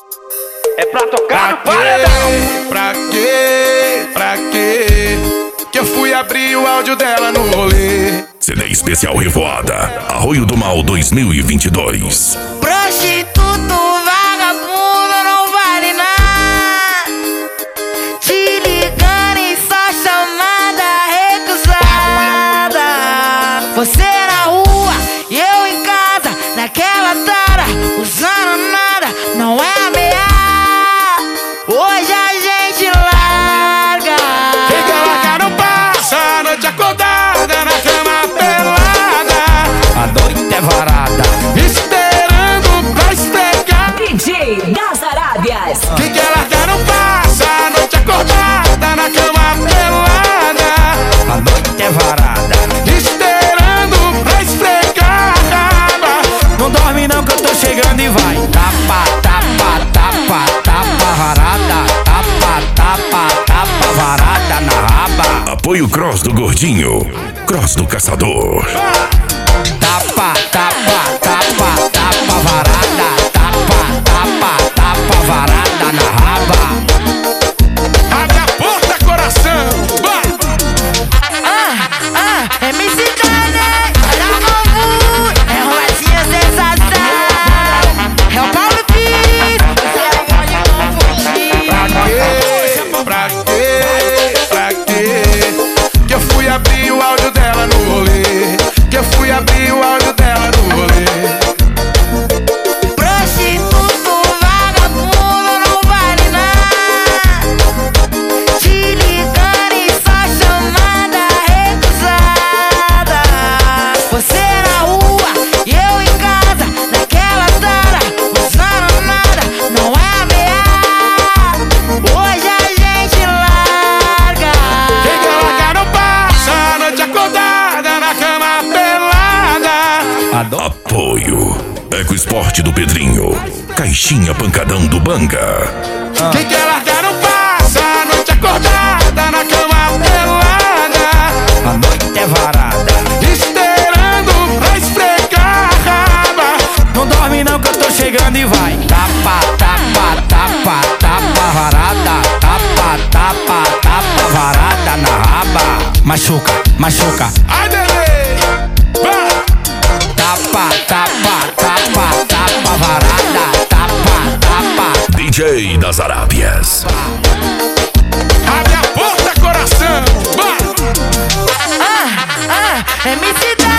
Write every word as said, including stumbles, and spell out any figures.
É pra tocar no paredão. Pra quê? Pra quê? Que eu fui abrir o áudio dela no rolê. C D especial Revoada Arroio do Mal dois mil e vinte e dois. Prostituto, vagabundo, não vale nada. Te ligando em só chamada recusada. Você na rua e eu em casa, naquela tara, usando nada, não é ameaça. Hoje a gente larga. Quem quer largar não passa a noite acordada na cama pelada. A noite é varada, esperando pra esfregar. D J das Arábias. Quem quer largar não passa a noite acordada na cama pelada. a noite é varada. Esperando pra esfregar. Não dorme não que eu tô chegando e vai. Tapa, tapa, tapa, tapa varada. Tapa, tapa, tapa varada na raba. Apoio Cross do Gordinho, Cross do Caçador. Tapa, tapa, tapa, tapa varada. Tapa, tapa, tapa varada na raba. Abre a porta, coração. Vai. Ah, ah, M C Kanye, olha o novo, é Romatinha sensação. É o Paulo Pires, você pode não fugir. Pra quê? Pra quê? Que eu fui abrir o áudio dela no rolê. Que eu fui abrir o áudio dela no rolê. Prostituto, vagabundo, não vale nada. Te ligando em só chamada recusada. Você na rua e eu em casa, naquela tara, usando nada, não é ameaça. Hoje a gente larga. Quem quer largar não passa a noite acordada na cama pelada. Apoio Eco Esporte do Pedrinho, Caixinha Pancadão do Banga. Quem quer largar não passa a noite acordada na cama pelada. A noite é varada. Esperando pra esfregar. Não dorme não que eu tô chegando e vai. Tapa, tapa, tapa, tapa varada. Tapa, tapa, tapa varada na raba. Machuca, machuca. Ai, bebê. Vai. Tapa, tapa, tapa, tapa varada. Tapa, tapa. D J das Arábias. Abre a porta, coração. Vai. Ah, ah, M C